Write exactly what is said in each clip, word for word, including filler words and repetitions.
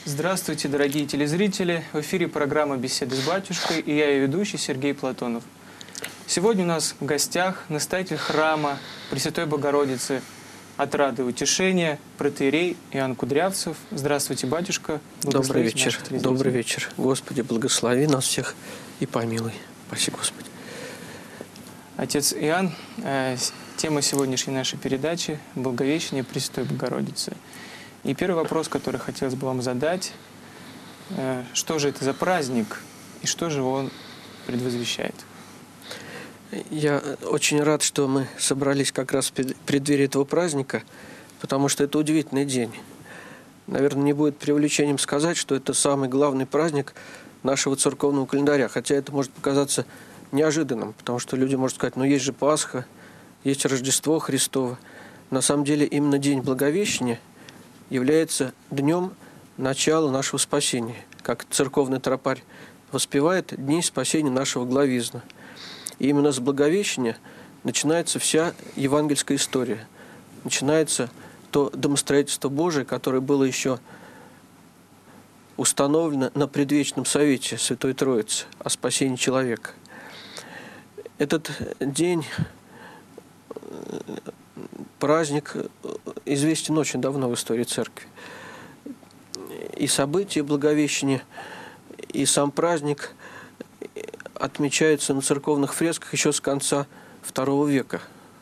Здравствуйте, дорогие телезрители! В эфире программа «Беседы с батюшкой» и я, ее ведущий Сергей Платонов. Сегодня у нас в гостях настоятель храма Пресвятой Богородицы Отрады и Утешения, протоиерей Иоанн Кудрявцев. Здравствуйте, батюшка! Добрый вечер. Добрый вечер. Господи, благослови нас всех и помилуй. Спаси, Господи. Отец Иоанн, э, тема сегодняшней нашей передачи – Благовещение Пресвятой Богородицы. И первый вопрос, который хотелось бы вам задать, э, что же это за праздник и что же он предвозвещает? Я очень рад, что мы собрались как раз в преддверии этого праздника, потому что это удивительный день. Наверное, не будет преувеличением сказать, что это самый главный праздник нашего церковного календаря, хотя это может показаться неожиданным, потому что люди могут сказать, ну есть же Пасха, есть Рождество Христово. На самом деле именно День Благовещения является днем начала нашего спасения. Как церковный тропарь воспевает дни спасения нашего главизна. И именно с Благовещения начинается вся евангельская история. Начинается то домостроительство Божие, которое было еще установлено на предвечном совете Святой Троицы о спасении человека. Этот день, праздник известен очень давно в истории церкви. И события Благовещения, и сам праздник отмечаются на церковных фресках еще с конца второго века.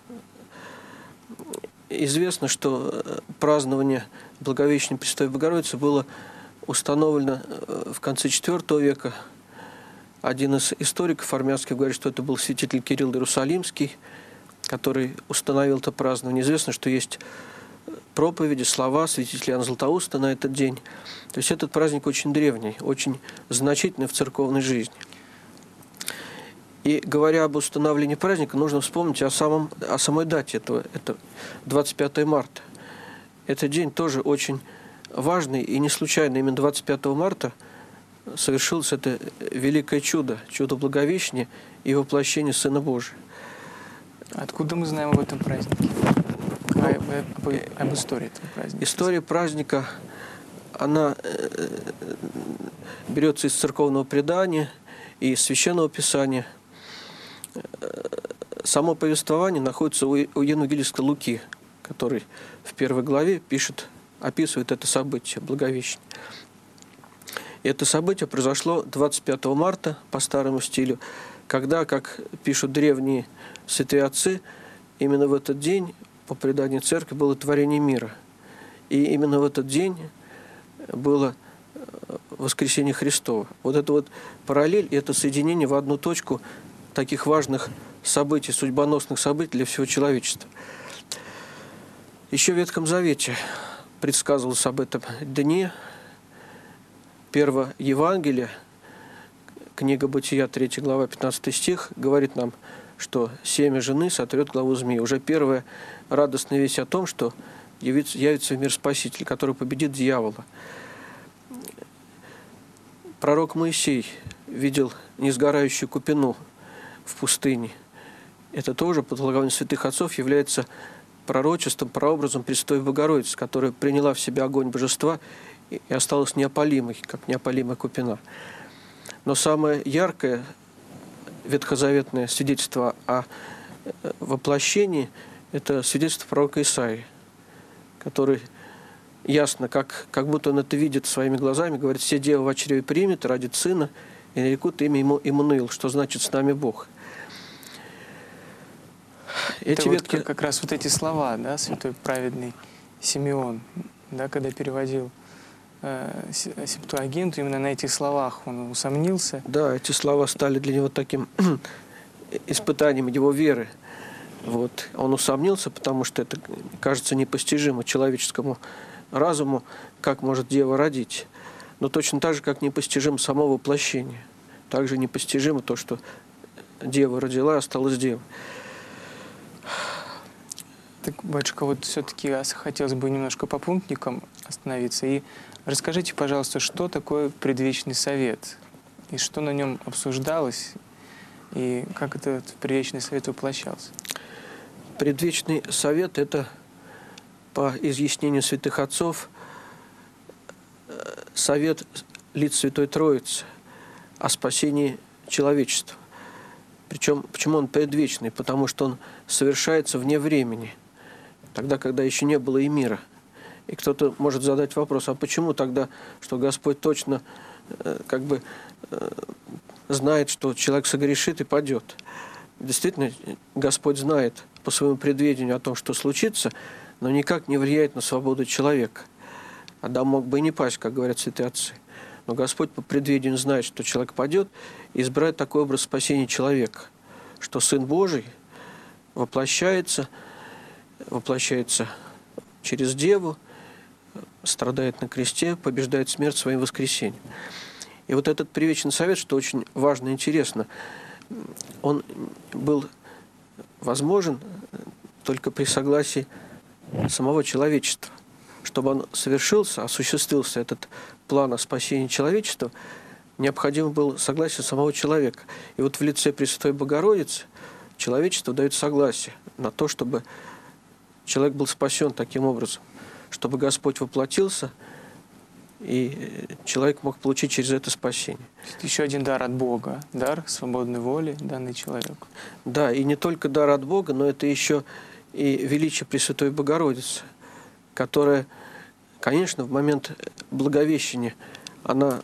Известно, что празднование Благовещения Пресвятой Богородицы было установлено в конце четвёртого века. Один из историков армянских говорит, что это был святитель Кирилл Иерусалимский, который установил это празднование. Известно, что есть проповеди, слова святителя Иоанна Златоуста на этот день. То есть этот праздник очень древний, очень значительный в церковной жизни. И говоря об установлении праздника, нужно вспомнить о, самом, о самой дате этого. Это двадцать пятое марта. Этот день тоже очень важный, и не случайно именно двадцать пятого марта совершилось это великое чудо, чудо Благовещения и воплощения Сына Божия. Откуда мы знаем об этом празднике? Ну, об, об, об истории этого праздника. История праздника, она берется из церковного предания и из Священного Писания. Само повествование находится у евангелиста Луки, который в первой главе пишет, описывает это событие, Благовещение. И это событие произошло двадцать пятого марта по старому стилю, когда, как пишут древние святые отцы, именно в этот день, по преданию церкви, было творение мира. И именно в этот день было воскресение Христово. Вот это вот параллель, это соединение в одну точку таких важных событий, судьбоносных событий для всего человечества. Еще в Ветхом Завете предсказывалось об этом дне. Первое Евангелие, книга Бытия, третья глава, пятнадцатый стих, говорит нам, что семя жены сотрет главу змеи. Уже первая радостная весть о том, что явится, явится в мир Спаситель, который победит дьявола. Пророк Моисей видел несгорающую купину в пустыне. Это тоже, под благоволением святых отцов, является пророчеством, прообразом Пресвятой Богородицы, которая приняла в себя огонь божества и осталась неопалимой, как неопалимая купина. Но самое яркое ветхозаветное свидетельство о воплощении – это свидетельство пророка Исаии, который ясно, как, как будто он это видит своими глазами, говорит, «Все дева в чреве примет, родит сына, и нарекут имя ему Иммануил», что значит «с нами Бог». Это эти вот ветки... как, как раз вот эти слова, да, святой праведный Симеон, да, когда переводил э, Септуагинту, именно на этих словах он усомнился. Да, эти слова стали для него таким испытанием его веры. Вот. Он усомнился, потому что это кажется непостижимо человеческому разуму, как может дева родить. Но точно так же, как непостижимо само воплощение. Также непостижимо то, что дева родила, осталась девой. Так, батюшка, вот все-таки хотелось бы немножко по пунктикам остановиться. И расскажите, пожалуйста, что такое предвечный совет? И что на нем обсуждалось? И как этот предвечный совет воплощался? Предвечный совет – это, по изъяснению святых отцов, совет лиц Святой Троицы о спасении человечества. Причем, почему он предвечный? Потому что он совершается вне времени, тогда, когда еще не было и мира. И кто-то может задать вопрос, а почему тогда, что Господь точно э, как бы э, знает, что человек согрешит и падет? Действительно, Господь знает по своему предвидению о том, что случится, но никак не влияет на свободу человека. Адам мог бы и не пасть, как говорят святые отцы. Но Господь по предвидению знает, что человек падет, и избирает такой образ спасения человека, что Сын Божий воплощается, воплощается через Деву, страдает на кресте, побеждает смерть своим воскресением. И вот этот привечный совет, что очень важно и интересно, он был возможен только при согласии самого человечества. Чтобы он совершился, осуществился этот план о спасении человечества, необходимо было согласие самого человека. И вот в лице Пресвятой Богородицы человечество дает согласие на то, чтобы человек был спасен таким образом, чтобы Господь воплотился, и человек мог получить через это спасение. Еще один дар от Бога, дар свободной воли, данный человеку. Да, и не только дар от Бога, но это еще и величие Пресвятой Богородицы, которая, конечно, в момент Благовещения, она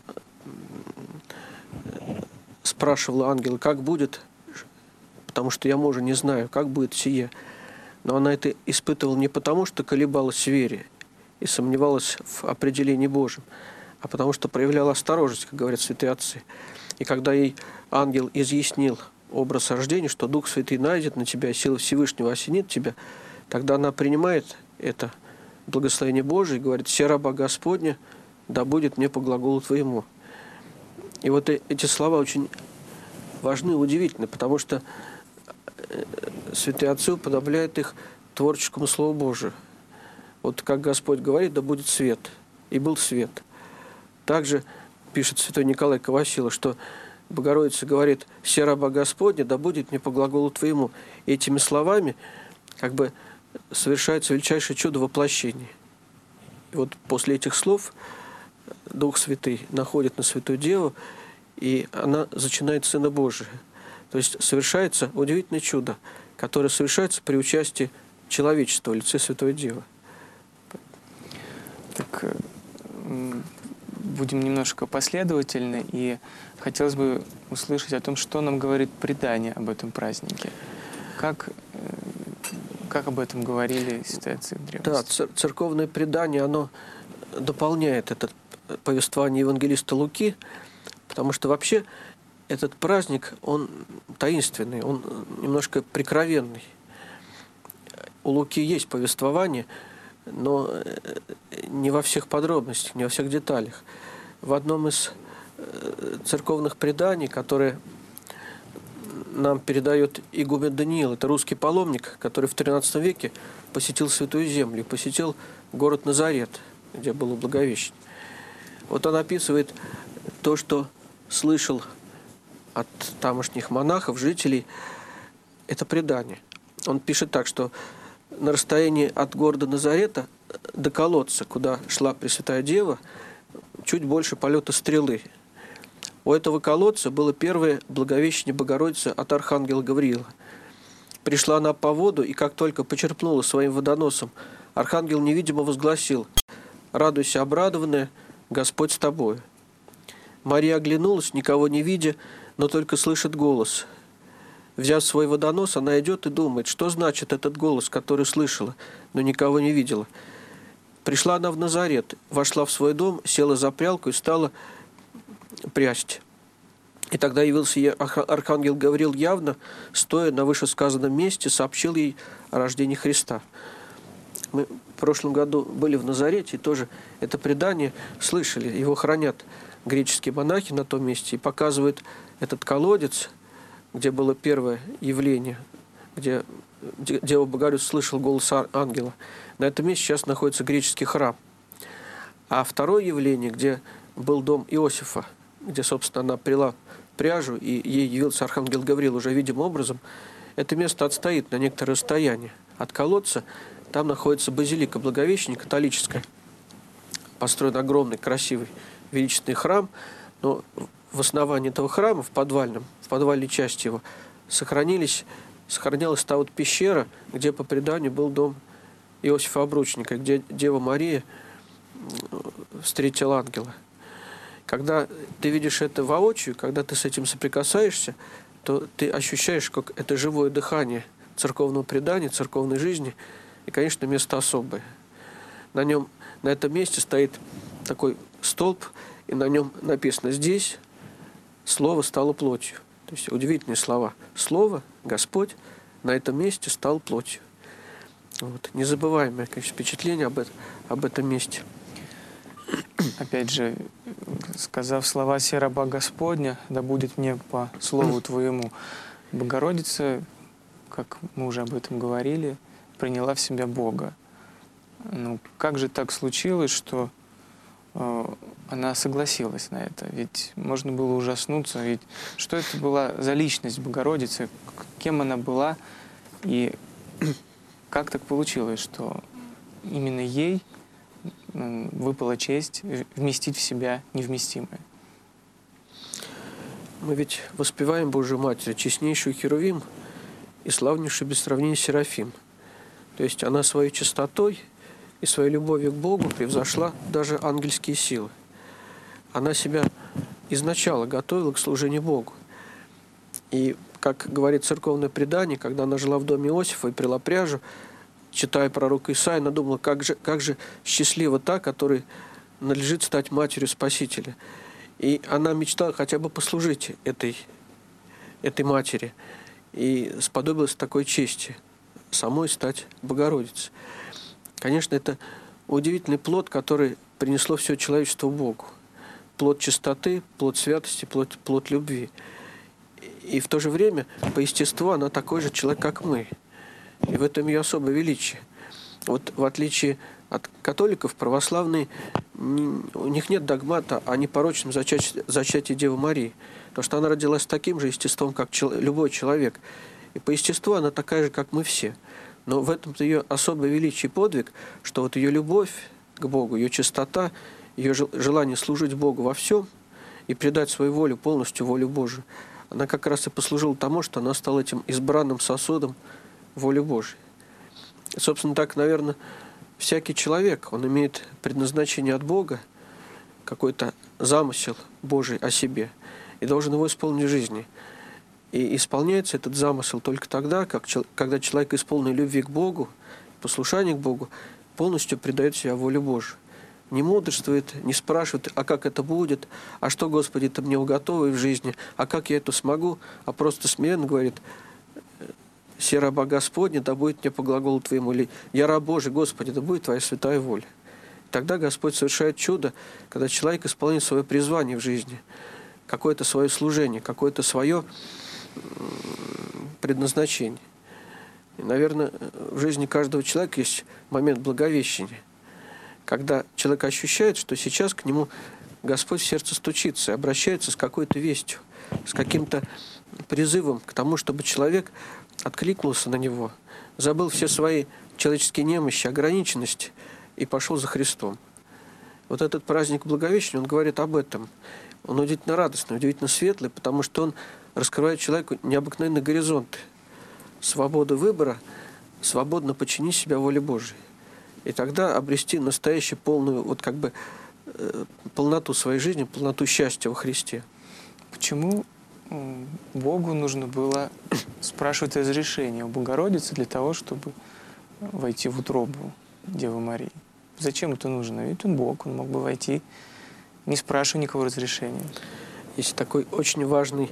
спрашивала ангела, как будет, потому что я мужа не знаю, как будет сие. Но она это испытывала не потому, что колебалась в вере и сомневалась в определении Божьем, а потому что проявляла осторожность, как говорят святые отцы. И когда ей ангел изъяснил образ рождения, что Дух Святый найдет на тебя, сила Всевышнего осенит тебя, тогда она принимает это благословение Божие и говорит: «Се раба Господня, да будет мне по глаголу твоему». И вот эти слова очень важны и удивительны, потому что святые отцы уподобляют их творческому Слову Божию. Вот как Господь говорит: да будет свет. И был свет. Также пишет святой Николай Ковасила, что Богородица говорит: «Се раба Господня, да будет мне по глаголу твоему». И этими словами как бы совершается величайшее чудо воплощения. И вот после этих слов Дух Святый находит на Святую Деву, и она зачинает Сына Божия. То есть совершается удивительное чудо, которое совершается при участии человечества в лице Святой Девы. Так будем немножко последовательны, и хотелось бы услышать о том, что нам говорит предание об этом празднике. Как, как об этом говорили святые отцы в древности? Да, церковное предание, оно дополняет это повествование евангелиста Луки, потому что вообще этот праздник, он таинственный, он немножко прикровенный. У Луки есть повествование, но не во всех подробностях, не во всех деталях. В одном из церковных преданий, которое нам передает игумен Даниил, это русский паломник, который в тринадцатом веке посетил Святую Землю, посетил город Назарет, где было Благовещение. Вот он описывает то, что слышал от тамошних монахов, жителей, это предание. Он пишет так, что на расстоянии от города Назарета до колодца, куда шла Пресвятая Дева, чуть больше полета стрелы. У этого колодца было первое Благовещение Богородицы от архангела Гавриила. Пришла она по воду, и как только почерпнула своим водоносом, архангел невидимо возгласил: «Радуйся, обрадованная, Господь с тобою». Мария оглянулась, никого не видя, но только слышит голос. Взяв свой водонос, она идет и думает, что значит этот голос, который слышала, но никого не видела. Пришла она в Назарет, вошла в свой дом, села за прялку и стала прясть. И тогда явился ей архангел Гавриил явно, стоя на вышесказанном месте, сообщил ей о рождении Христа. Мы в прошлом году были в Назарете, и тоже это предание слышали. Его хранят греческие монахи на том месте и показывают этот колодец, где было первое явление, где Дева Богородица слышал голос ангела. На этом месте сейчас находится греческий храм. А второе явление, где был дом Иосифа, где, собственно, она прила пряжу, и ей явился архангел Гавриил уже видимым образом, это место отстоит на некоторое расстояние от колодца. Там находится базилика Благовещения, католическая, построен огромный, красивый величественный храм, но в основании этого храма, в подвальном, в подвальной части его, сохранились, сохранялась та вот пещера, где по преданию был дом Иосифа Обручника, где Дева Мария встретила ангела. Когда ты видишь это воочию, когда ты с этим соприкасаешься, то ты ощущаешь, как это живое дыхание церковного предания, церковной жизни, и, конечно, место особое. На нем, на этом месте стоит такой столб, и на нем написано: здесь Слово стало плотью. То есть удивительные слова. Слово, Господь, на этом месте стал плотью. Вот. Незабываемое, конечно, впечатление об, это, об этом месте. Опять же, сказав слова «Се раба Господня, да будет мне по слову Твоему», Богородица, как мы уже об этом говорили, приняла в себя Бога. Ну, как же так случилось, что э, она согласилась на это? Ведь можно было ужаснуться, ведь что это была за личность Богородицы, кем она была, и как так получилось, что именно ей выпала честь вместить в себя невместимое? Мы ведь воспеваем Божию Матерь, честнейшую Херувим и славнейшую без сравнения Серафим. То есть она своей чистотой и своей любовью к Богу превзошла даже ангельские силы. Она себя изначально готовила к служению Богу. И, как говорит церковное предание, когда она жила в доме Иосифа и прила пряжу, читая пророка Исаия, она думала, как же, как же счастлива та, которой надлежит стать матерью Спасителя. И она мечтала хотя бы послужить этой, этой матери. И сподобилась такой чести самой стать Богородицей. Конечно, это удивительный плод, который принесло все человечество Богу. Плод чистоты, плод святости, плод, плод любви. И в то же время, по естеству, она такой же человек, как мы. И в этом ее особое величие. Вот в отличие от католиков, православные, у них нет догмата о непорочном зачатии, зачатии Девы Марии. Потому что она родилась с таким же естеством, как любой человек. И по естеству она такая же, как мы все. Но в этом-то ее особое величие и подвиг, что вот ее любовь к Богу, ее чистота, ее желание служить Богу во всем и предать свою волю полностью волю Божию, она как раз и послужила тому, что она стала этим избранным сосудом воли Божией. И, собственно, так, наверное, всякий человек, он имеет предназначение от Бога, какой-то замысел Божий о себе, и должен его исполнить в жизни. И исполняется этот замысел только тогда, как, когда человек, исполненный любви к Богу, послушания к Богу, полностью предает себя воле Божию. Не мудрствует, не спрашивает, а как это будет, а что, Господи, Ты мне уготовил в жизни, а как я это смогу, а просто смиренно говорит: «Се раба Господня, да будет мне по глаголу Твоему», или «Я раб Божий, Господи, да будет Твоя святая воля». И тогда Господь совершает чудо, когда человек исполняет свое призвание в жизни, какое-то свое служение, какое-то свое предназначение. И, наверное, в жизни каждого человека есть момент благовещения, когда человек ощущает, что сейчас к нему Господь в сердце стучится и обращается с какой-то вестью, с каким-то призывом к тому, чтобы человек откликнулся на него, забыл все свои человеческие немощи, ограниченности и пошел за Христом. Вот этот праздник Благовещения, он говорит об этом. Он удивительно радостный, удивительно светлый, потому что он раскрывает человеку необыкновенные горизонты. Свобода выбора, свободно подчинить себя воле Божией. И тогда обрести настоящую полную, вот как бы, полноту своей жизни, полноту счастья во Христе. Почему Богу нужно было спрашивать разрешение у Богородицы для того, чтобы войти в утробу Девы Марии? Зачем это нужно? Ведь он Бог, он мог бы войти, не спрашивая никакого разрешения. Есть такой очень важный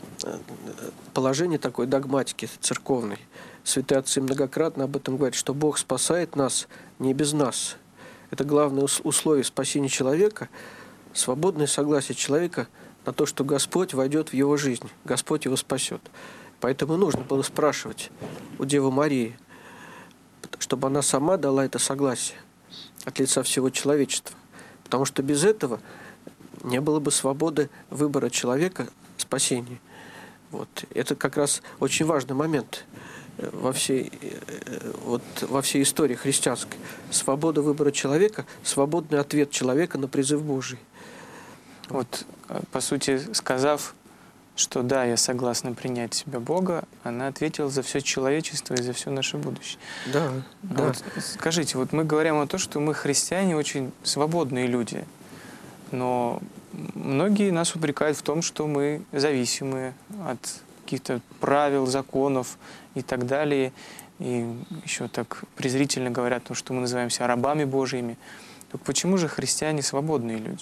положение такой догматики церковной. Святые отцы многократно об этом говорят, что Бог спасает нас не без нас. Это главное условие спасения человека, свободное согласие человека на то, что Господь войдет в его жизнь, Господь его спасет. Поэтому нужно было спрашивать у Девы Марии, чтобы она сама дала это согласие от лица всего человечества. Потому что без этого не было бы свободы выбора человека спасения. Вот. Это как раз очень важный момент во всей, вот, во всей истории христианской. Свобода выбора человека, свободный ответ человека на призыв Божий. Вот, по сути, сказав, что да, я согласна принять в себя Бога, она ответила за все человечество и за все наше будущее. Да, А да. вот скажите, вот мы говорим о том, что мы, христиане, очень свободные люди, но многие нас упрекают в том, что мы зависимы от каких-то правил, законов и так далее. И еще так презрительно говорят, то, что мы называемся рабами Божьими. Так почему же христиане свободные люди?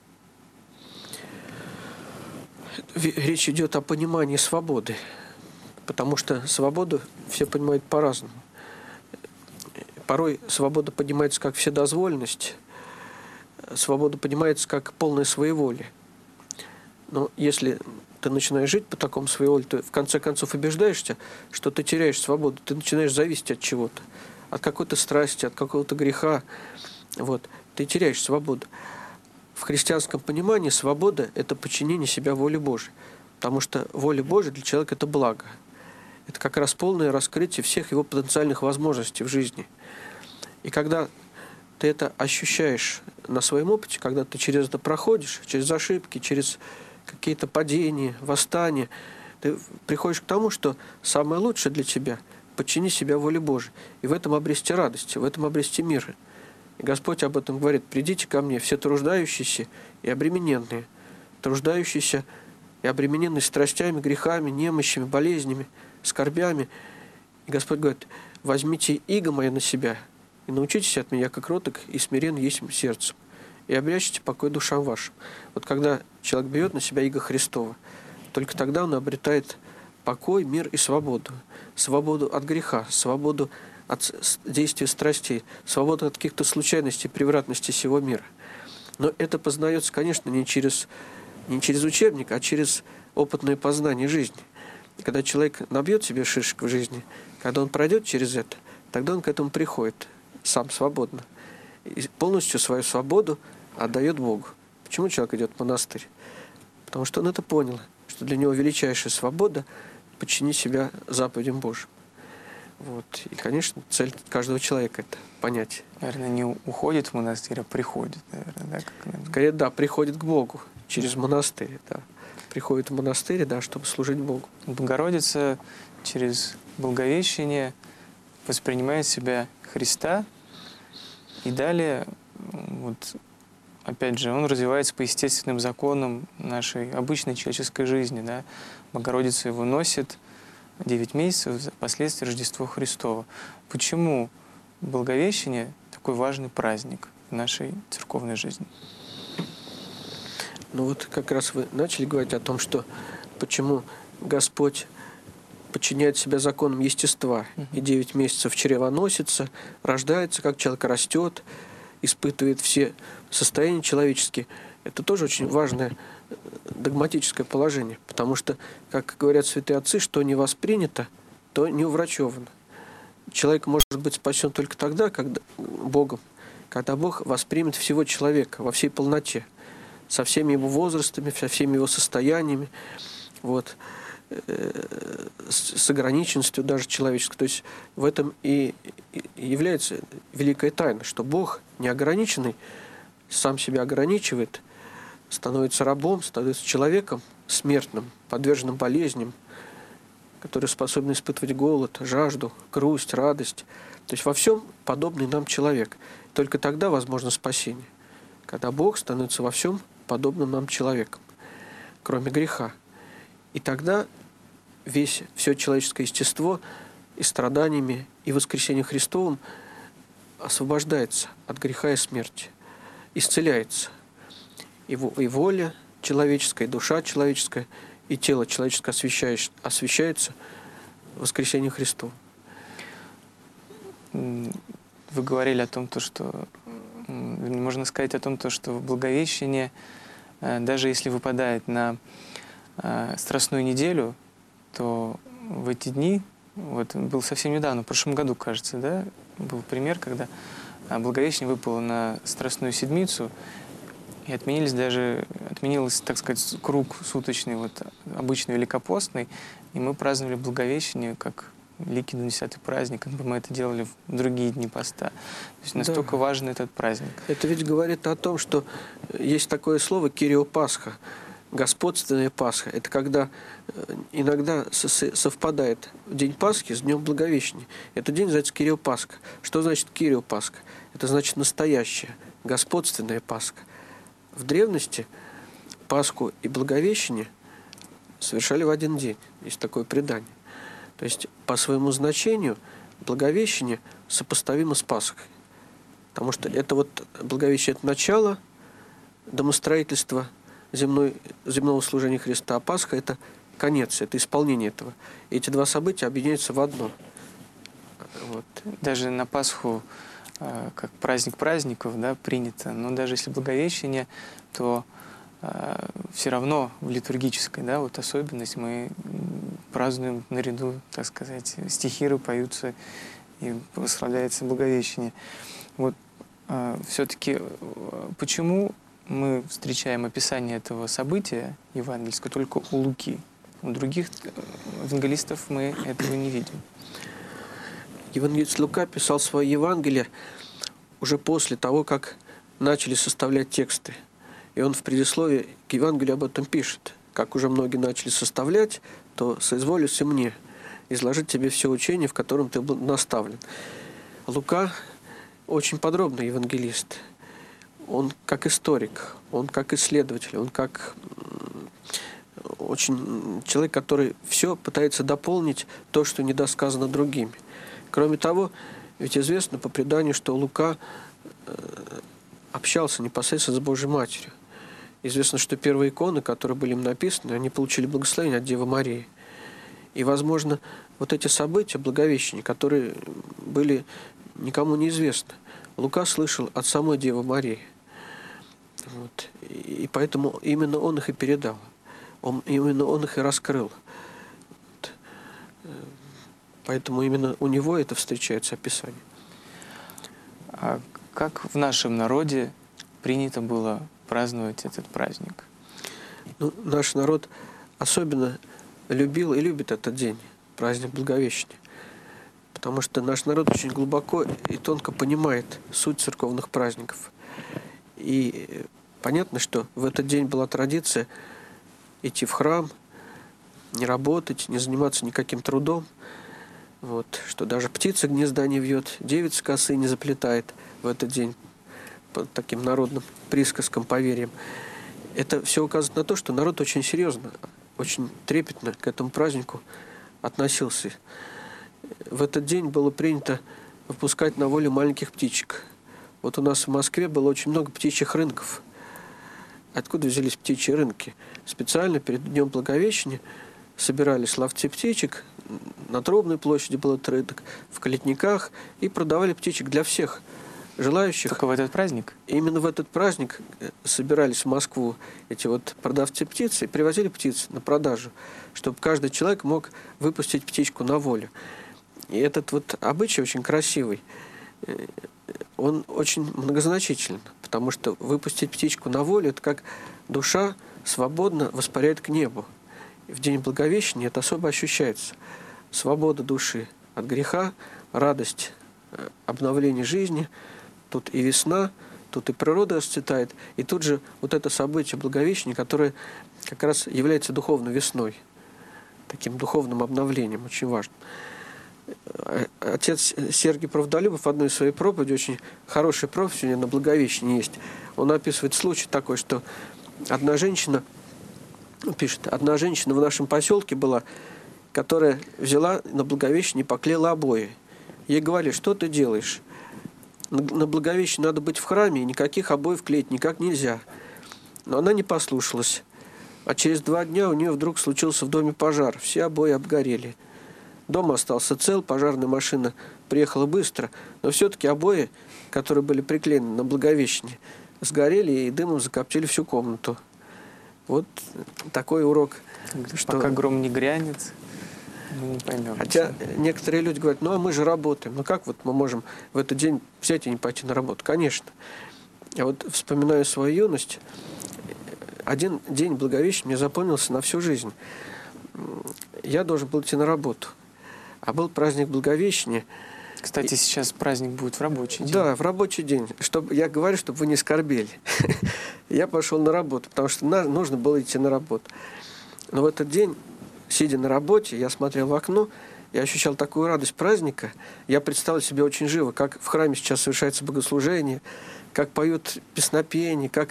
Речь идет о понимании свободы, потому что свободу все понимают по-разному. Порой свобода понимается как вседозволенность, свобода понимается как полное своеволие. Но если ты начинаешь жить по такому своеволию, ты в конце концов убеждаешься, что ты теряешь свободу, ты начинаешь зависеть от чего-то, от какой-то страсти, от какого-то греха. Вот, ты теряешь свободу. В христианском понимании свобода – это подчинение себя воле Божией, потому что воля Божия для человека – это благо. Это как раз полное раскрытие всех его потенциальных возможностей в жизни. И когда ты это ощущаешь на своем опыте, когда ты через это проходишь, через ошибки, через какие-то падения, восстания, ты приходишь к тому, что самое лучшее для тебя – подчини себя воле Божией. И в этом обрести радость, в этом обрести мир. И Господь об этом говорит: «Придите ко мне, все труждающиеся и обремененные, труждающиеся и обремененные страстями, грехами, немощами, болезнями, скорбями». И Господь говорит: «Возьмите иго мое на себя и научитесь от меня, как кроток и смирен есть сердцем, и обрящите покой душам вашим». Вот когда человек берет на себя иго Христова, только тогда он обретает покой, мир и свободу. Свободу от греха, свободу от действия страстей, свободу от каких-то случайностей, превратностей всего мира. Но это познается, конечно, не через, не через учебник, а через опытное познание жизни. И когда человек набьет себе шишек в жизни, когда он пройдет через это, тогда он к этому приходит сам свободно. И полностью свою свободу отдает Богу. Почему человек идет в монастырь? Потому что он это понял, что для него величайшая свобода – подчинить себя заповедям Божьим. Вот. И, конечно, цель каждого человека – это понять. Наверное, не уходит в монастырь, а приходит, наверное, да? Как, наверное. Скорее, да, приходит к Богу через монастырь, да. Приходит в монастырь, да, чтобы служить Богу. Богородица через Благовещение воспринимает себя Христа, и далее, вот, опять же, он развивается по естественным законам нашей обычной человеческой жизни, да. Богородица его носит девять месяцев, впоследствии Рождество Христово. Почему Благовещение такой важный праздник в нашей церковной жизни? Ну вот как раз вы начали говорить о том, что почему Господь подчиняет себя законам естества, uh-huh. и девять месяцев чревоносится, рождается, как человек растет, испытывает все состояния человеческие. Это тоже очень важное догматическое положение, потому что, как говорят святые отцы, что не воспринято, то не уврачевано. Человек может быть спасен только тогда, когда Богом, когда Бог воспримет всего человека во всей полноте, со всеми его возрастами, со всеми его состояниями, вот, с ограниченностью даже человеческой. То есть в этом и является великая тайна, что Бог неограниченный сам себя ограничивает, становится рабом, становится человеком смертным, подверженным болезням, который способен испытывать голод, жажду, грусть, радость. То есть во всем подобный нам человек. Только тогда возможно спасение, когда Бог становится во всем подобным нам человеком, кроме греха. И тогда весь, все человеческое естество и страданиями, и воскресением Христовым освобождается от греха и смерти, исцеляется. И воля человеческая, и душа человеческая, и тело человеческое освящается воскресением Христова. Вы говорили о том, что можно сказать о том, что Благовещение, даже если выпадает на Страстную неделю, то в эти дни, вот был совсем недавно, в прошлом году, кажется, да, был пример, когда Благовещение выпало на Страстную седмицу, и отменились даже, отменился, так сказать, круг суточный, вот, обычный великопостный, и мы праздновали Благовещение как Великий Десятый праздник, как бы мы это делали в другие дни поста. То есть настолько Да. важен этот праздник. Это ведь говорит о том, что есть такое слово «кирио Пасха», господственная Пасха. Это когда иногда совпадает день Пасхи с днем Благовещения. Этот день называется Кирио Пасха. Что значит Кирио Пасха? Это значит настоящая, господственная Пасха. В древности Пасху и Благовещение совершали в один день. Есть такое предание. То есть по своему значению Благовещение сопоставимо с Пасхой. Потому что это вот Благовещение – это начало домостроительства земной, земного служения Христа, а Пасха – это конец, это исполнение этого. И эти два события объединяются в одно. Вот. Даже на Пасху, э, как праздник праздников, да, принято, но даже если Благовещение, то э, все равно в литургической, да, вот особенность мы празднуем наряду, так сказать, стихиры поются и восхваляется Благовещение. Вот э, все-таки э, почему мы встречаем описание этого события евангельского только у Луки? У других евангелистов мы этого не видим. Евангелист Лука писал свое Евангелие уже после того, как начали составлять тексты. И он в предисловии к Евангелию об этом пишет. Как уже многие начали составлять, то соизволюсь и мне изложить тебе все учение, в котором ты был наставлен. Лука очень подробный евангелист. Он как историк, он как исследователь, он как очень человек, который все пытается дополнить то, что недосказано другими. Кроме того, ведь известно по преданию, что Лука общался непосредственно с Божьей Матерью. Известно, что первые иконы, которые были им написаны, они получили благословение от Девы Марии. И, возможно, вот эти события Благовещения, которые были никому неизвестны, Лука слышал от самой Девы Марии. Вот. И поэтому именно он их и передал. Он, именно он их и раскрыл. Вот. Поэтому именно у него это встречается описание. А как в нашем народе принято было праздновать этот праздник? Ну, наш народ особенно любил и любит этот день, праздник Благовещения. Потому что наш народ очень глубоко и тонко понимает суть церковных праздников. И понятно, что в этот день была традиция идти в храм, не работать, не заниматься никаким трудом. Вот, что даже птица гнезда не вьет, девица косы не заплетает в этот день по таким народным присказкам, поверьям. Это все указывает на то, что народ очень серьезно, очень трепетно к этому празднику относился. В этот день было принято выпускать на волю маленьких птичек. Вот у нас в Москве было очень много птичьих рынков. Откуда взялись птичьи рынки? Специально перед Днем Благовещения собирались ловцы птичек, на Трубной площади был этот рынок, в Калитниках, и продавали птичек для всех желающих. Только в этот праздник? Именно в этот праздник собирались в Москву эти вот продавцы птиц и привозили птиц на продажу, чтобы каждый человек мог выпустить птичку на волю. И этот вот обычай очень красивый. Он очень многозначителен, потому что выпустить птичку на волю – это как душа свободно воспаряет к небу. И в день Благовещения это особо ощущается. Свобода души от греха, радость обновления жизни. Тут и весна, тут и природа расцветает. И тут же вот это событие Благовещения, которое как раз является духовной весной, таким духовным обновлением, очень важным. Отец Сергий Правдолюбов в одной из своей проповеди, очень хорошая проповедь сегодня на Благовещение есть, он описывает случай такой, что одна женщина, пишет, одна женщина в нашем поселке была, которая взяла на Благовещение и поклеила обои. Ей говорили, что ты делаешь? На Благовещение надо быть в храме, и никаких обоев клеить никак нельзя. Но она не послушалась. А через два дня у нее вдруг случился в доме пожар. Все обои обгорели. Дом остался цел, пожарная машина приехала быстро, но все-таки обои, которые были приклеены на Благовещение, сгорели и дымом закоптили всю комнату. Вот такой урок. Что... Пока гром не грянет, мы не поймем. Хотя некоторые люди говорят, ну а мы же работаем. Ну как вот мы можем в этот день взять и не пойти на работу? Конечно. Я вот вспоминаю свою юность. Один день Благовещения мне запомнился на всю жизнь. Я должен был идти на работу. А был праздник Благовещения. Кстати, сейчас праздник будет в рабочий день. Да, в рабочий день. Чтобы, я говорю, чтобы вы не скорбели. Я пошел на работу, потому что нужно было идти на работу. Но в этот день, сидя на работе, я смотрел в окно, я ощущал такую радость праздника. Я представил себе очень живо, как в храме сейчас совершается богослужение, как поют песнопения, как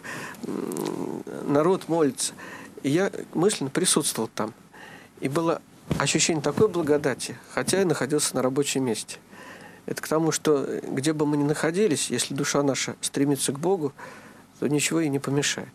народ молится. И я мысленно присутствовал там. И было ощущение такой благодати, хотя я находился на рабочем месте. Это к тому, что где бы мы ни находились, если душа наша стремится к Богу, то ничего ей не помешает.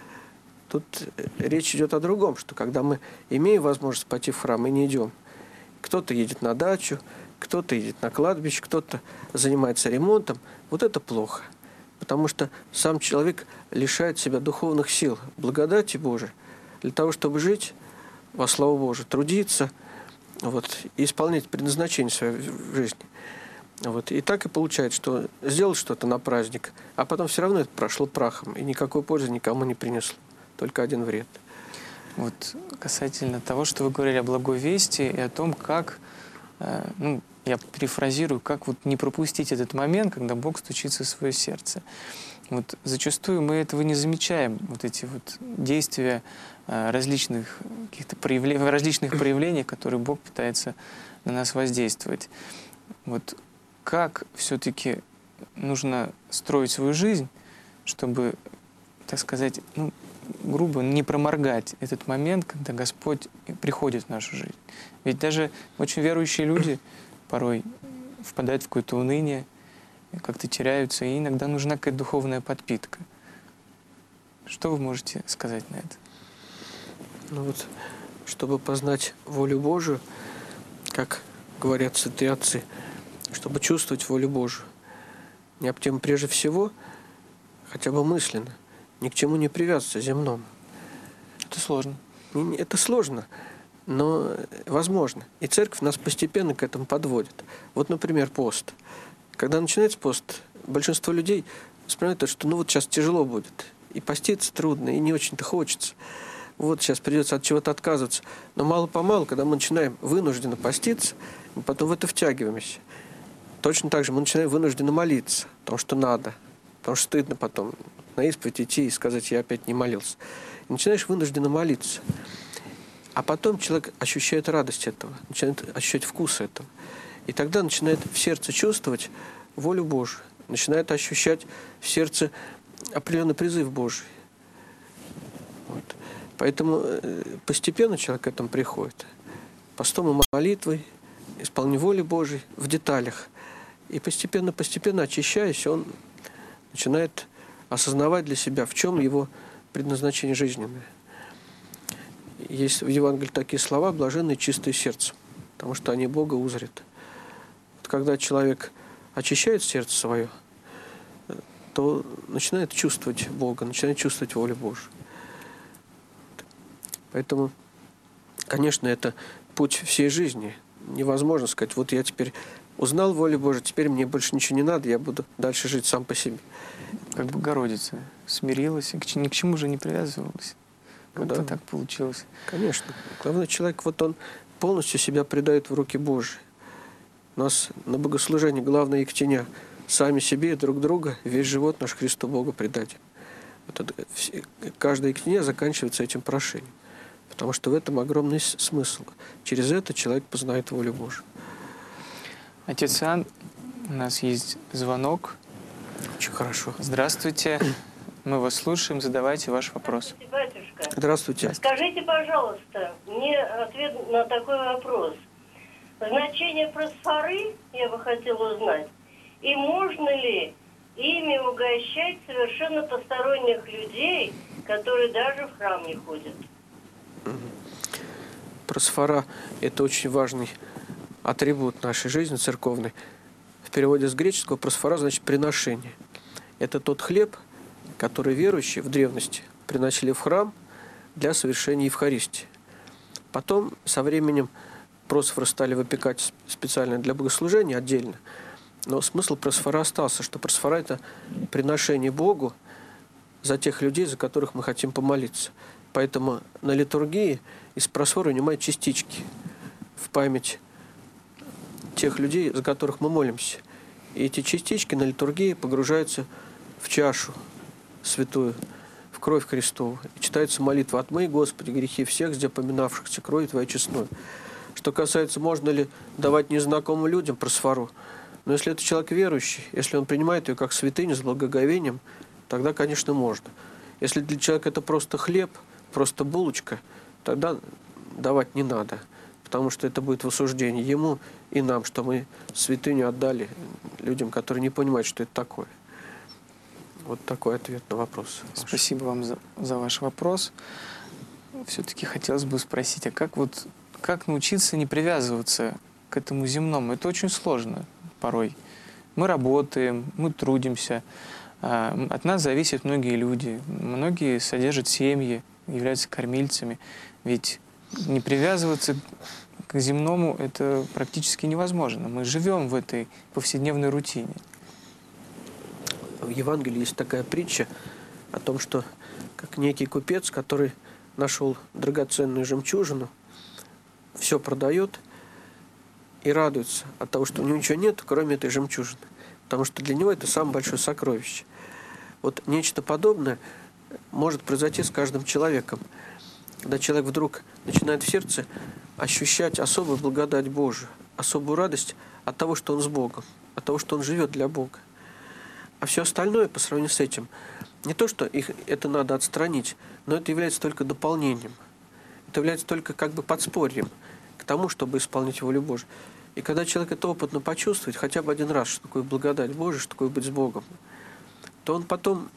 Тут речь идет о другом, что когда мы имеем возможность пойти в храм и не идем, кто-то едет на дачу, кто-то едет на кладбище, кто-то занимается ремонтом, вот это плохо. Потому что сам человек лишает себя духовных сил, благодати Божией, для того, чтобы жить во славу Божию, трудиться вот, и исполнять предназначение своей в жизни. Вот. И так и получается, что сделал что-то на праздник, а потом все равно это прошло прахом, и никакой пользы никому не принесло, только один вред. Вот касательно того, что вы говорили о благой вести и о том, как, э, ну, я перефразирую, как вот не пропустить этот момент, когда Бог стучится в свое сердце. Вот зачастую мы этого не замечаем, вот эти вот действия э, различных каких-то проявлений, различных проявлений, которые Бог пытается на нас воздействовать. Вот как все-таки нужно строить свою жизнь, чтобы, так сказать, ну, грубо не проморгать этот момент, когда Господь приходит в нашу жизнь. Ведь даже очень верующие люди порой впадают в какое-то уныние, как-то теряются, и иногда нужна какая-то духовная подпитка. Что вы можете сказать на это? Ну вот, чтобы познать волю Божию, как говорят святые отцы, чтобы чувствовать волю Божию, необходимо прежде всего, хотя бы мысленно, ни к чему не привязываться земному. Это сложно. Это сложно, но возможно. И церковь нас постепенно к этому подводит. Вот, например, пост. Когда начинается пост, большинство людей вспоминают, что ну вот сейчас тяжело будет. И поститься трудно, и не очень-то хочется. Вот сейчас придется от чего-то отказываться. Но мало-помалу, когда мы начинаем вынужденно поститься, мы потом в это втягиваемся. Точно так же мы начинаем вынужденно молиться, потому что надо. Потому что стыдно потом на исповедь идти и сказать, я опять не молился. И начинаешь вынужденно молиться. А потом человек ощущает радость этого, начинает ощущать вкус этого. И тогда начинает в сердце чувствовать волю Божию, начинает ощущать в сердце определенный призыв Божий. Вот. Поэтому постепенно человек к этому приходит. Постом и молитвой, исполнением воли Божией в деталях. И постепенно-постепенно, очищаясь, он начинает осознавать для себя, в чем его предназначение жизненное. Есть в Евангелии такие слова: «Блаженные чистые сердцем», потому что они Бога узрят. Вот когда человек очищает сердце свое, то начинает чувствовать Бога, начинает чувствовать волю Божию. Поэтому, конечно, это путь всей жизни. Невозможно сказать, вот я теперь узнал волю Божию, теперь мне больше ничего не надо, я буду дальше жить сам по себе. Как Богородица смирилась, и ни к чему же не привязывалась. Как-то да. так получилось. Конечно. Главный человек, вот он полностью себя предает в руки Божьи. У нас на богослужении главное ектеня: сами себе и друг друга весь живот наш Христу Богу предадим. Вот это, каждое ектеня заканчивается этим прошением. Потому что в этом огромный смысл. Через это человек познает волю Божию. Отец Иоанн, у нас есть звонок. Очень хорошо. Здравствуйте. Мы вас слушаем. Задавайте ваш вопрос. Здравствуйте, батюшка. Здравствуйте. Скажите, пожалуйста, мне ответ на такой вопрос. Значение просфоры я бы хотела узнать. И можно ли ими угощать совершенно посторонних людей, которые даже в храм не ходят? Просфора – это очень важный атрибут нашей жизни церковной. В переводе с греческого просфора значит приношение. Это тот хлеб, который верующие в древности приносили в храм для совершения Евхаристии. Потом со временем просфоры стали выпекать специально для богослужения отдельно. Но смысл просфора остался, что просфора – это приношение Богу за тех людей, за которых мы хотим помолиться. Поэтому на литургии из просфора вынимают частички в память тех людей, за которых мы молимся. И эти частички на литургии погружаются в чашу святую, в кровь Христову. И читается молитва: «Отмой, Господи, грехи всех, где поминавшихся крови Твоей честной». Что касается, можно ли давать незнакомым людям просфору, но если это человек верующий, если он принимает ее как святыню с благоговением, тогда, конечно, можно. Если для человека это просто хлеб, просто булочка, тогда давать не надо, потому что это будет в осуждении ему и нам, что мы святыню отдали людям, которые не понимают, что это такое. Вот такой ответ на вопрос. Спасибо вам за, за ваш вопрос. Все-таки хотелось бы спросить, а как вот как научиться не привязываться к этому земному? Это очень сложно порой. Мы работаем, мы трудимся, от нас зависят многие люди, многие содержат семьи, являются кормильцами. Ведь не привязываться к земному — это практически невозможно. Мы живем в этой повседневной рутине. В Евангелии есть такая притча о том, что как некий купец, который нашел драгоценную жемчужину, все продает и радуется от того, что у него ничего нет, кроме этой жемчужины. Потому что для него это самое большое сокровище. Вот нечто подобное может произойти с каждым человеком. Когда человек вдруг начинает в сердце ощущать особую благодать Божию, особую радость от того, что он с Богом, от того, что он живет для Бога. А все остальное по сравнению с этим, не то, что их это надо отстранить, но это является только дополнением. Это является только как бы подспорьем к тому, чтобы исполнить волю Божию. И когда человек это опытно почувствует, хотя бы один раз, что такое благодать Божия, что такое быть с Богом, то он потом,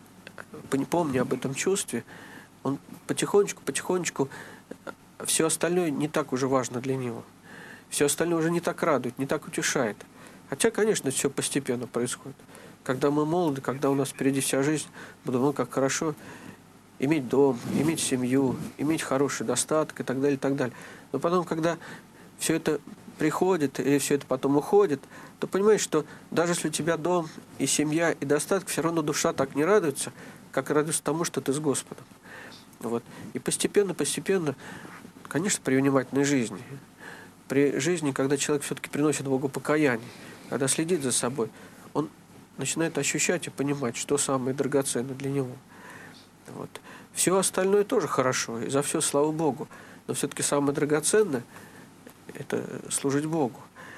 помня об этом чувстве, он потихонечку, потихонечку, все остальное не так уже важно для него. Все остальное уже не так радует, не так утешает. Хотя, конечно, все постепенно происходит. Когда мы молоды, когда у нас впереди вся жизнь, думаю, как хорошо иметь дом, иметь семью, иметь хороший достаток и так далее, и так далее. Но потом, когда все это приходит или все это потом уходит, то понимаешь, что даже если у тебя дом и семья и достаток, все равно душа так не радуется, как радуется тому, что ты с Господом. Вот. И постепенно, постепенно, конечно, при внимательной жизни, при жизни, когда человек все-таки приносит Богу покаяние, когда следит за собой, он начинает ощущать и понимать, что самое драгоценное для него. Вот. Все остальное тоже хорошо, и за все слава Богу. Но все-таки самое драгоценное – это служить Богу.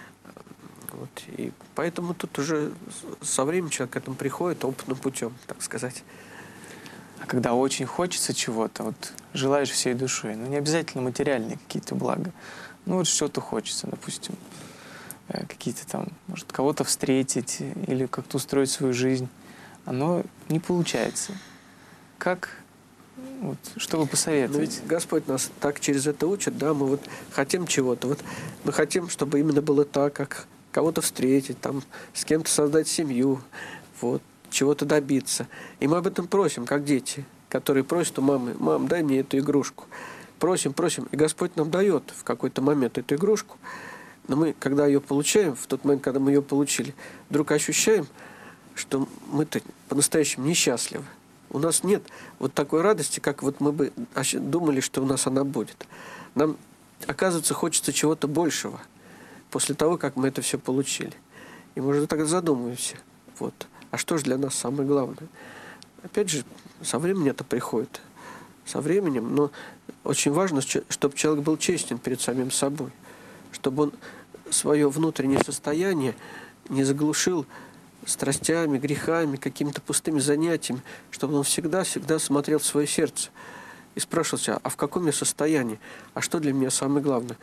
Вот. И поэтому тут уже со временем человек к этому приходит опытным путем, так сказать. А когда очень хочется чего-то, вот желаешь всей душой, ну не обязательно материальные какие-то блага, ну вот что-то хочется, допустим, какие-то там, может, кого-то встретить или как-то устроить свою жизнь, оно не получается. Как, вот, что вы посоветуете? Ну, Господь нас так через это учит, да, мы вот хотим чего-то, вот мы хотим, чтобы именно было так, как кого-то встретить, там, с кем-то создать семью, вот, чего-то добиться. И мы об этом просим, как дети, которые просят у мамы: «Мам, дай мне эту игрушку». Просим, просим, и Господь нам дает в какой-то момент эту игрушку. Но мы, когда ее получаем, в тот момент, когда мы ее получили, вдруг ощущаем, что мы-то по-настоящему несчастливы. У нас нет вот такой радости, как вот мы бы думали, что у нас она будет. Нам, оказывается, хочется чего-то большего после того, как мы это все получили. И мы уже так задумываемся. Вот. А что же для нас самое главное? Опять же, со временем это приходит. Со временем. Но очень важно, чтобы человек был честен перед самим собой. Чтобы он свое внутреннее состояние не заглушил страстями, грехами, какими-то пустыми занятиями, чтобы он всегда-всегда смотрел в свое сердце и спрашивал себя: а в каком я состоянии? А что для меня самое главное?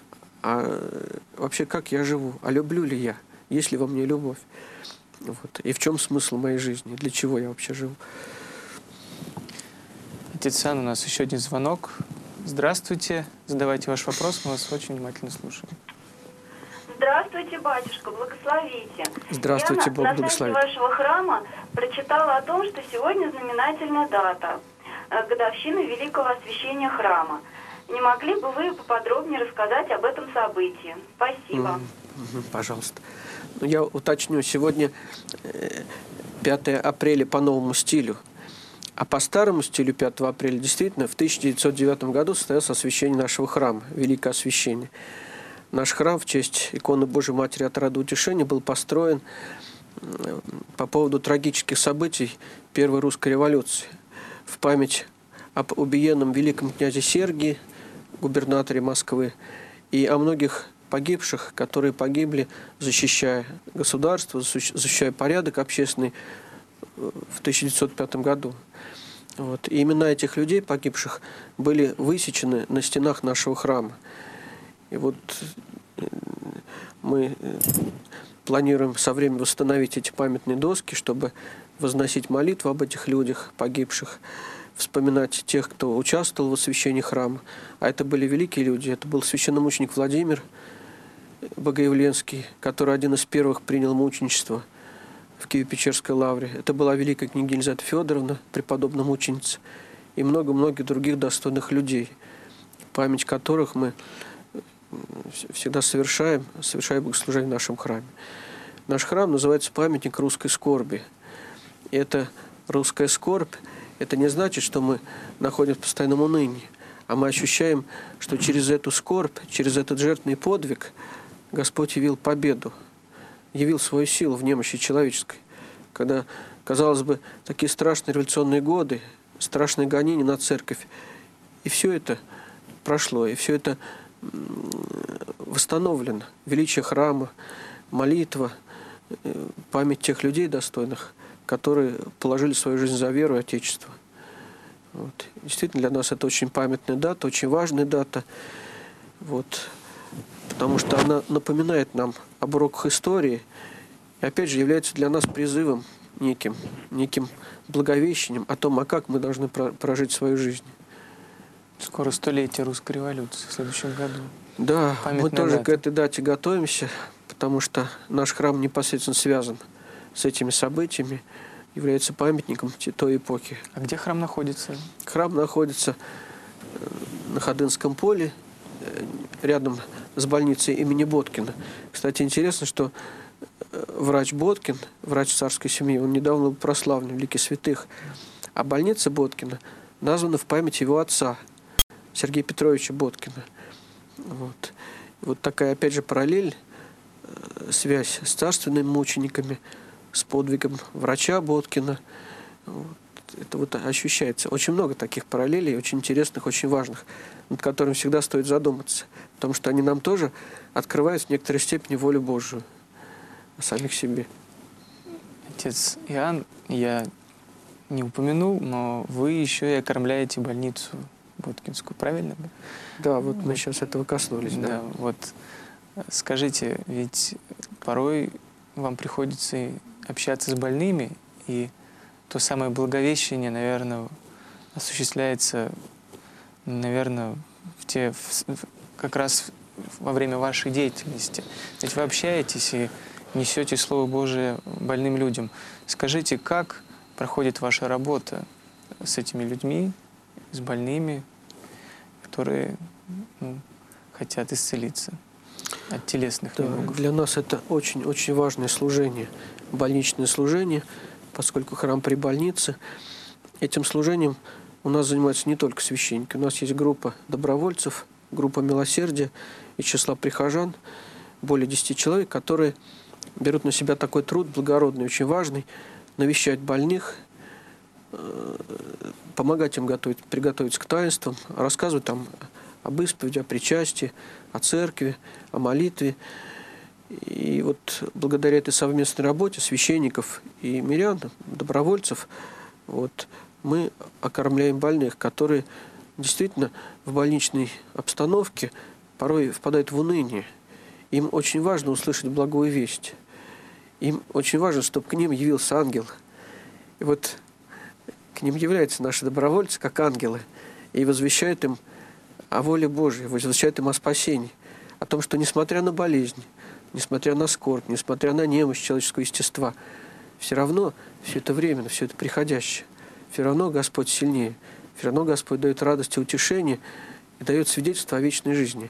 А вообще, как я живу? А люблю ли я? Есть ли во мне любовь? Вот. И в чем смысл моей жизни? Для чего я вообще живу? Отец Иоанн, у нас еще один звонок. Здравствуйте. Задавайте ваш вопрос, мы вас очень внимательно слушаем. Здравствуйте, батюшка, благословите. Здравствуйте, Я Бог на, на благословит. сайте вашего храма прочитала о том, что сегодня знаменательная дата, годовщина Великого Освящения храма. Не могли бы вы поподробнее рассказать об этом событии? Спасибо. Mm-hmm. Пожалуйста. Ну, я уточню, сегодня пятое апреля по новому стилю, а по старому стилю пятого апреля действительно в тысяча девятьсот девятом году состоялось освящение нашего храма, Великое Освящение. Наш храм в честь иконы Божьей Матери от Рада Утешения был построен по поводу трагических событий Первой русской революции в память об убиенном великом князе Сергии, губернаторе Москвы, и о многих погибших, которые погибли, защищая государство, защищая порядок общественный в тысяча девятьсот пятом году. Вот. И имена этих людей, погибших, были высечены на стенах нашего храма. И вот мы планируем со временем восстановить эти памятные доски, чтобы возносить молитву об этих людях, погибших, вспоминать тех, кто участвовал в освящении храма. А это были великие люди. Это был священномученик Владимир Богоявленский, который один из первых принял мученичество в Киево-Печерской лавре. Это была великая княгиня Елизавета Федоровна, преподобная мученица, и много-много других достойных людей, память которых мы всегда совершаем, совершая богослужение в нашем храме. Наш храм называется «Памятник русской скорби». И это русская скорбь, это не значит, что мы находимся в постоянном унынии, а мы ощущаем, что через эту скорбь, через этот жертвенный подвиг Господь явил победу, явил свою силу в немощи человеческой. Когда, казалось бы, такие страшные революционные годы, страшные гонения на церковь, и все это прошло, и все это восстановлено. Величие храма, молитва, память тех людей достойных, которые положили свою жизнь за веру и Отечество. Вот. Действительно, для нас это очень памятная дата, очень важная дата, вот, потому что она напоминает нам об уроках истории и, опять же, является для нас призывом неким, неким благовещением о том, а как мы должны прожить свою жизнь. Скоро столетие русской революции в следующем году. Да, памятная мы тоже дата. к этой дате готовимся, потому что наш храм непосредственно связан с этими событиями, является памятником той эпохи. А где храм находится? Храм находится на Ходынском поле, рядом с больницей имени Боткина. Кстати, интересно, что врач Боткин, врач царской семьи, он недавно был прославлен в лике святых, а больница Боткина названа в память его отца, Сергея Петровича Боткина. Вот. Вот такая, опять же, параллель, связь с царственными мучениками, с подвигом врача Боткина. Вот. Это вот ощущается. Очень много таких параллелей, очень интересных, очень важных, над которыми всегда стоит задуматься, потому что они нам тоже открывают в некоторой степени волю Божию о самих себе. Отец Иоанн, я не упомянул, но вы еще и окормляете больницу Боткинскую, правильно? Да, вот мы сейчас этого коснулись. Да, да, вот скажите, ведь порой вам приходится общаться с больными, и то самое благовещение, наверное, осуществляется, наверное, в те, в, как раз во время вашей деятельности. Ведь вы общаетесь и несете Слово Божие больным людям. Скажите, как проходит ваша работа с этими людьми, с больными, которые ну, хотят исцелиться от телесных да, недугов? Для нас это очень-очень важное служение, больничное служение, поскольку храм при больнице. Этим служением у нас занимаются не только священники. У нас есть группа добровольцев, группа милосердия и числа прихожан, более десяти человек, которые берут на себя такой труд благородный, очень важный, навещать больных, помогать им готовить, приготовиться к таинствам, рассказывать там об исповеди, о причастии, о церкви, о молитве. И вот благодаря этой совместной работе священников и мирян, добровольцев, вот, мы окормляем больных, которые действительно в больничной обстановке порой впадают в уныние. Им очень важно услышать благую весть. Им очень важно, чтобы к ним явился ангел. И вот к ним являются наши добровольцы, как ангелы, и возвещают им о воле Божьей, возвещают им о спасении, о том, что несмотря на болезнь, несмотря на скорбь, несмотря на немощь человеческого естества, все равно все это временно, все это приходящее. Все равно Господь сильнее, все равно Господь дает радость и утешение и дает свидетельство о вечной жизни.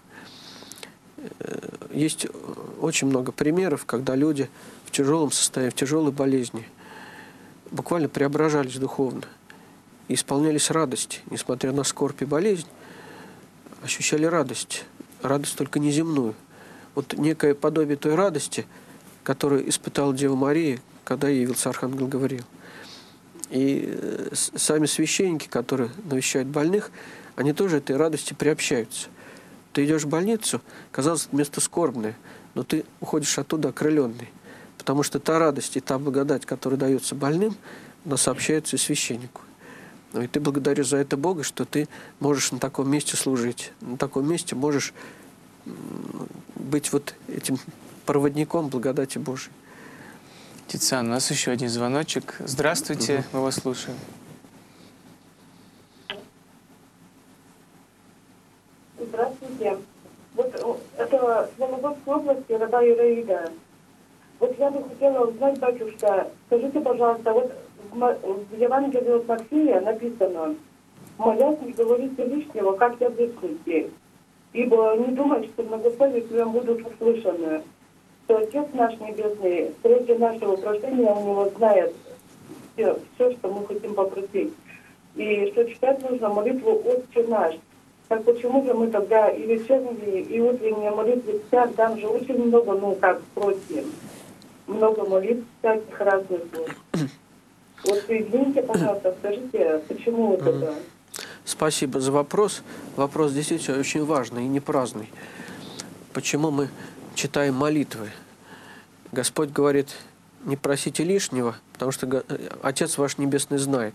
Есть очень много примеров, когда люди в тяжелом состоянии, в тяжелой болезни буквально преображались духовно и исполнялись радости, несмотря на скорбь и болезнь, ощущали радость, радость только неземную, вот некое подобие той радости, которую испытала Дева Мария, когда ей явился Архангел Гавриил. И сами священники, которые навещают больных, они тоже этой радости приобщаются. Ты идешь в больницу, казалось, это место скорбное, но ты уходишь оттуда окрыленный, потому что та радость и та благодать, которая дается больным, она сообщается и священнику. Ну, и ты благодаришь за это Бога, что ты можешь на таком месте служить, на таком месте можешь быть вот этим проводником благодати Божией. Тициан, у нас еще один звоночек. Здравствуйте, угу. Мы вас слушаем. Здравствуйте. Вот это Вологодской области, Раба Ираида. Вот я бы хотела узнать, батюшка, скажите, пожалуйста, вот в Евангелии от Матфея написано: «Молясь, не говорите лишнего, как язычники, ибо не думай, что многословие твоем будут услышаны, что Отец наш Небесный, прежде нашего прощения, у Него знает все, все, что мы хотим попросить, и что читать нужно молитву «Отче наш». Так почему же мы тогда и вечерние, и утренние молитвы читаем, там же очень много, ну как, просим, много молитв всяких разных. Вот извините, пожалуйста, скажите, почему вот это? Спасибо за вопрос. Вопрос действительно очень важный и не праздный. Почему мы читаем молитвы? Господь говорит: не просите лишнего, потому что Отец ваш Небесный знает.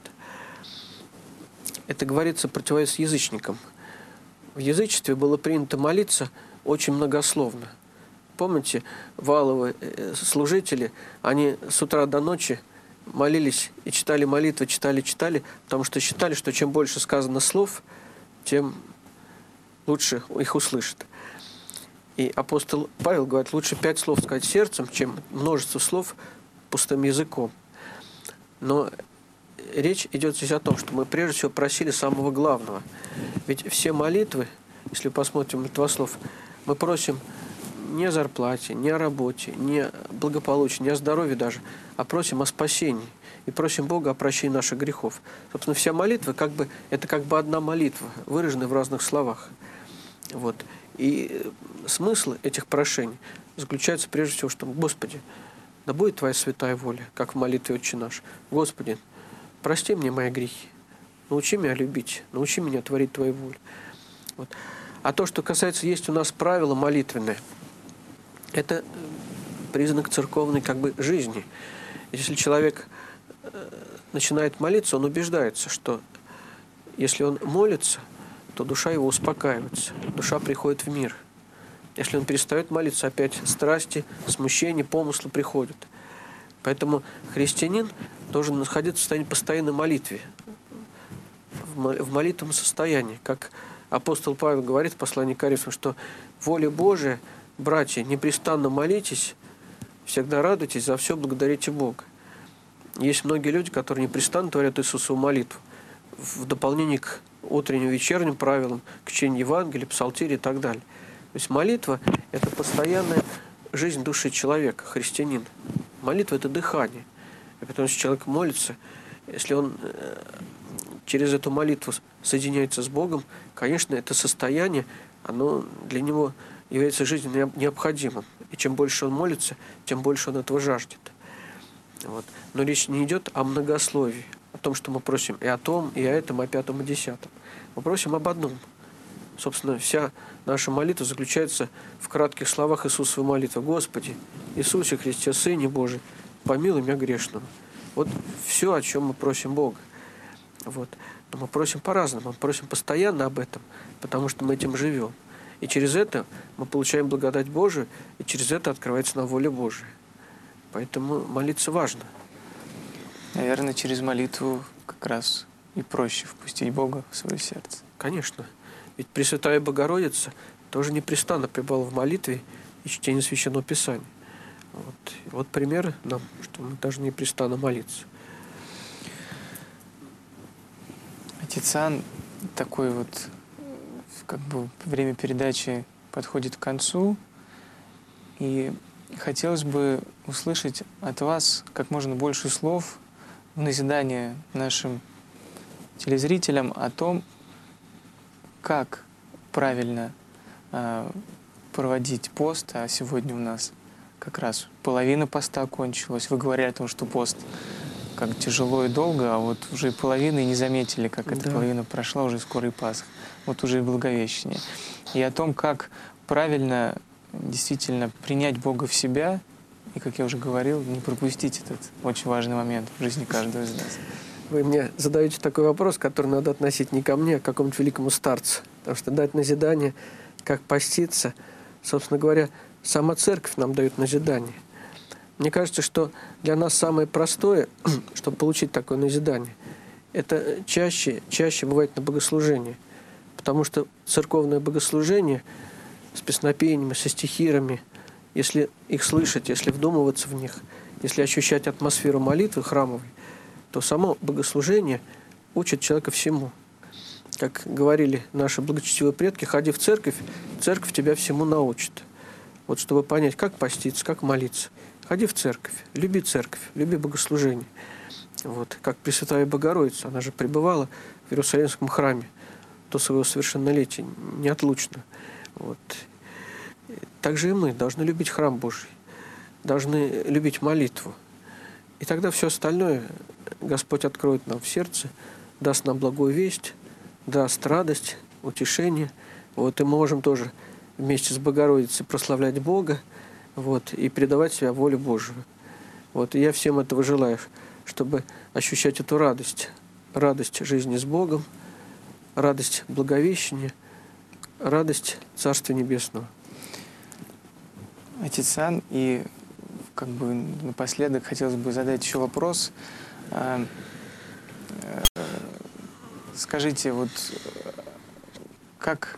Это говорится противовес язычникам. В язычестве было принято молиться очень многословно. Помните, валовые служители, они с утра до ночи молились и читали молитвы, читали, читали, потому что считали, что чем больше сказано слов, тем лучше их услышат. И апостол Павел говорит: лучше пять слов сказать сердцем, чем множество слов пустым языком. Но речь идет здесь о том, что мы прежде всего просили самого главного. Ведь все молитвы, если посмотрим на два слов, мы просим не о зарплате, не о работе, не о благополучии, не о здоровье даже, а просим о спасении. И просим Бога о прощении наших грехов. Собственно, вся молитва, как бы, это как бы одна молитва, выраженная в разных словах. Вот. И смысл этих прошений заключается прежде всего, что: Господи, да будет Твоя святая воля, как в молитве «Отче наш». Господи, прости мне мои грехи, научи меня любить, научи меня творить Твою волю. Вот. А то, что касается, есть у нас правило молитвенное, это признак церковной как бы жизни. Если человек начинает молиться, он убеждается, что если он молится, то душа его успокаивается, душа приходит в мир. Если он перестает молиться, опять страсти, смущения, помыслы приходят. Поэтому христианин должен находиться в состоянии постоянной молитвы, в молитвенном состоянии. Как апостол Павел говорит в послании к Коринфянам, что воля Божия, братья, непрестанно молитесь, всегда радуйтесь, за все благодарите Бога. Есть многие люди, которые непрестанно творят Иисусову молитву в дополнение к утренним, вечерним правилам, к чтению Евангелия, псалтири и так далее. То есть молитва – это постоянная жизнь души человека, христианина. Молитва – это дыхание. И потому что человек молится, если он через эту молитву соединяется с Богом, конечно, это состояние, оно для него является жизненно необходимым. И чем больше он молится, тем больше он этого жаждет. Вот. Но речь не идет о многословии, о том, что мы просим и о том, и о этом, и о пятом, и десятом. Мы просим об одном. Собственно, вся наша молитва заключается в кратких словах Иисусовой молитвы: Господи, Иисусе Христе, Сыне Божий, помилуй меня грешного. Вот все, о чем мы просим Бога. Вот. Но мы просим по-разному, мы просим постоянно об этом, потому что мы этим живем. И через это мы получаем благодать Божию, и через это открывается нам воля Божия. Поэтому молиться важно. Наверное, через молитву как раз и проще впустить Бога в свое сердце. Конечно. Ведь Пресвятая Богородица тоже непрестанно пребывала в молитве и чтении Священного Писания. Вот, вот пример нам, что мы должны непрестанно молиться. Отец Иоанн, такой вот, как бы, время передачи подходит к концу, и хотелось бы услышать от вас как можно больше слов в назидание нашим телезрителям о том, как правильно э, проводить пост, а сегодня у нас как раз половина поста кончилась. Вы говорили о том, что пост как тяжело и долго, а вот уже и половина и не заметили, как эта Да. половина прошла, уже скоро и Пасха. Вот уже и Благовещение. И о том, как правильно действительно принять Бога в себя, и, как я уже говорил, не пропустить этот очень важный момент в жизни каждого из нас. Вы мне задаете такой вопрос, который надо относить не ко мне, а к какому-нибудь великому старцу. Потому что дать назидание, как поститься, собственно говоря, сама церковь нам дает назидание. Мне кажется, что для нас самое простое, чтобы получить такое назидание, это чаще, чаще бывает на богослужении. Потому что церковное богослужение с песнопениями, со стихирами, если их слышать, если вдумываться в них, если ощущать атмосферу молитвы храмовой, то само богослужение учит человека всему. Как говорили наши благочестивые предки, ходи в церковь, церковь тебя всему научит. Вот чтобы понять, как поститься, как молиться. Ходи в церковь, люби церковь, люби богослужение. Вот. Как Пресвятая Богородица, она же пребывала в Иерусалимском храме до своего совершеннолетия неотлучно. Вот. Так же и мы должны любить храм Божий, должны любить молитву. И тогда все остальное Господь откроет нам в сердце, даст нам благую весть, даст радость, утешение. Вот. И мы можем тоже вместе с Богородицей прославлять Бога, вот, и предавать себя воле Божию. Вот. И я всем этого желаю, чтобы ощущать эту радость, радость жизни с Богом, радость Благовещения, радость Царства Небесного. Отец Иоанн, и как бы напоследок хотелось бы задать еще вопрос. Скажите, вот как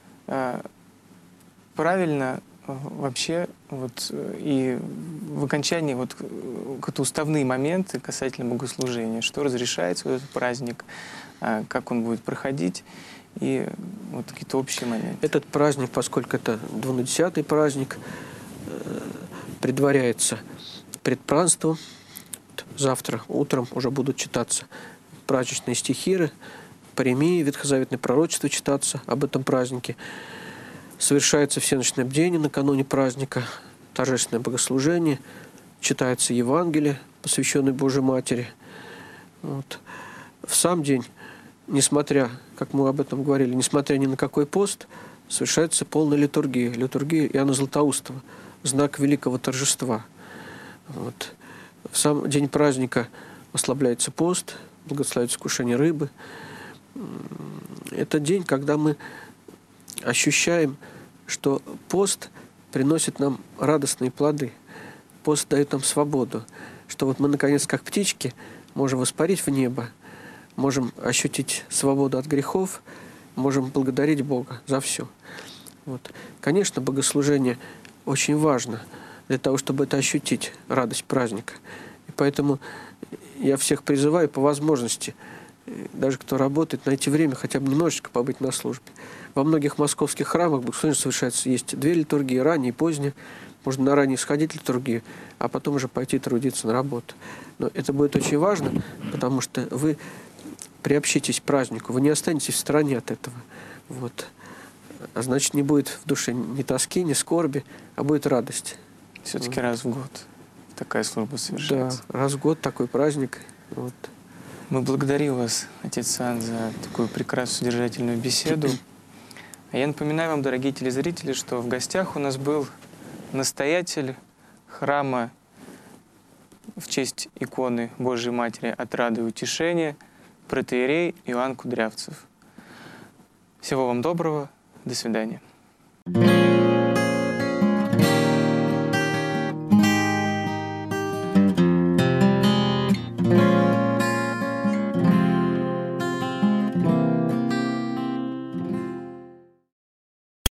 правильно вообще вот и в окончании вот какие-то уставные моменты касательно богослужения, что разрешается в этот праздник, как он будет проходить, и вот какие-то общие моменты. Этот праздник, поскольку это двунадесятый праздник, предваряется предпразднством. Завтра утром уже будут читаться праздничные стихиры, паремии, ветхозаветное пророчество читаться об этом празднике. Совершается всеночное бдение накануне праздника, торжественное богослужение, читается Евангелие, посвященное Божьей Матери. Вот. В сам день, несмотря, как мы об этом говорили, несмотря ни на какой пост, совершается полная литургия, литургия Иоанна Златоустова, знак великого торжества. Вот. В сам день праздника ослабляется пост, благословляется вкушение рыбы. Это день, когда мы ощущаем, что пост приносит нам радостные плоды. Пост дает нам свободу, что вот мы, наконец, как птички, можем воспарить в небо, можем ощутить свободу от грехов, можем благодарить Бога за все. Вот. Конечно, богослужение очень важно для того, чтобы это ощутить, радость праздника. И поэтому я всех призываю по возможности, даже кто работает, найти время хотя бы немножечко побыть на службе. Во многих московских храмах богослужение совершается. Есть две литургии, ранние и поздние. Можно на ранние сходить в литургию, а потом уже пойти трудиться на работу. Но это будет очень важно, потому что вы приобщитесь к празднику, вы не останетесь в стороне от этого. Вот. А значит, не будет в душе ни тоски, ни скорби, а будет радость. Все-таки вот. Раз в год такая служба совершается. Да, раз в год такой праздник. Вот. Мы благодарим вас, отец Иоанн, за такую прекрасную содержательную беседу. А я напоминаю вам, дорогие телезрители, что в гостях у нас был настоятель храма в честь иконы Божьей Матери Отрады и Утешения, протоиерей Иоанн Кудрявцев. Всего вам доброго. До свидания.